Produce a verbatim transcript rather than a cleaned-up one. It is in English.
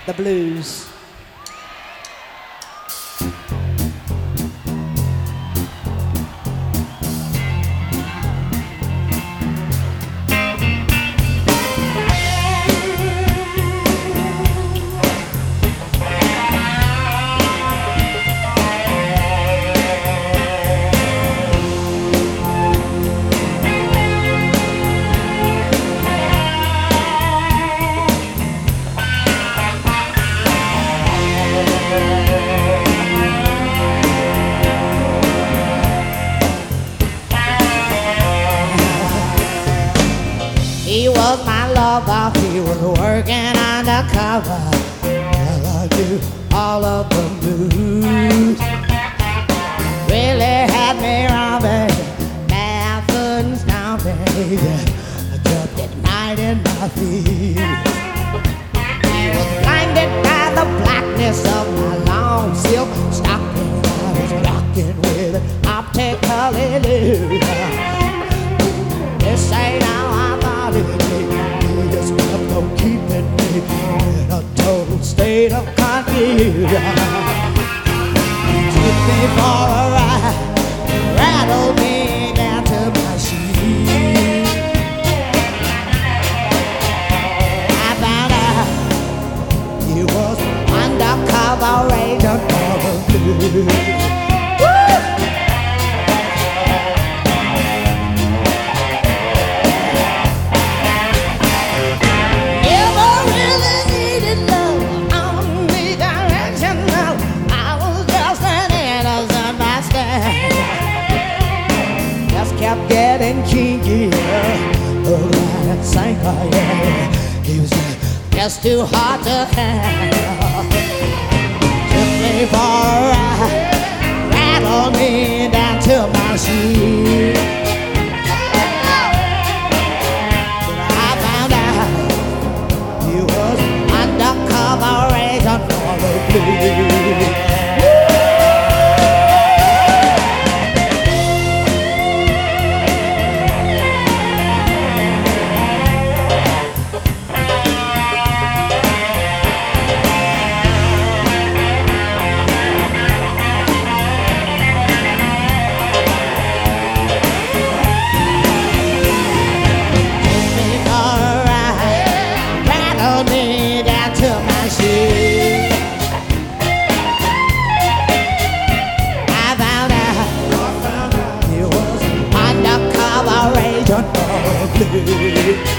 the blues. He was my lover, he was working undercover. Well, I knew all of the blues. Really had me robbing, barefoot and stomping. I jumped at night in my feet. He was blinded by the blackness of my long silk stocking. I was rocking with an optical illusion. This ain't how I thought it would be. He just kept on keeping me in a total state of confusion. He took me for a ride, rattled me down to my sheets. I found out he was undercover agent for the blues. Kept getting kinky, oh, that sinker, yeah. He was just too hard to handle. Took me for a ride, rattled me down to my seat. But I found out he was undercover agent for the blues. Undercover agent for the blues.